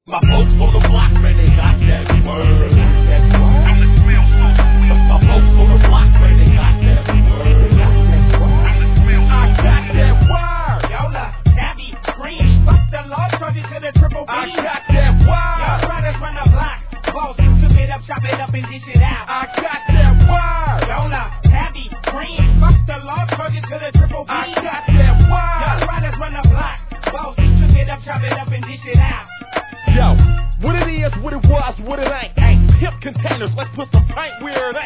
My folks on the block, man, they got that word. My folks on the block, man, they got that word. I got that word. Yola, Tabby, Green, fuck the law, charge it to the triple B. I got that word. Y'all trying to run the block. Boss, took it up, chop it up, and dish it out. I got that word. Yola, Tabby, Green, fuck the law, charge it to the triple B. I got that word. Y'all trying to run the block. Boss, took it up, chop it up, and dish it out. Yo, what it is, what it was, what it ain't. Hip containers, let's put some paint where it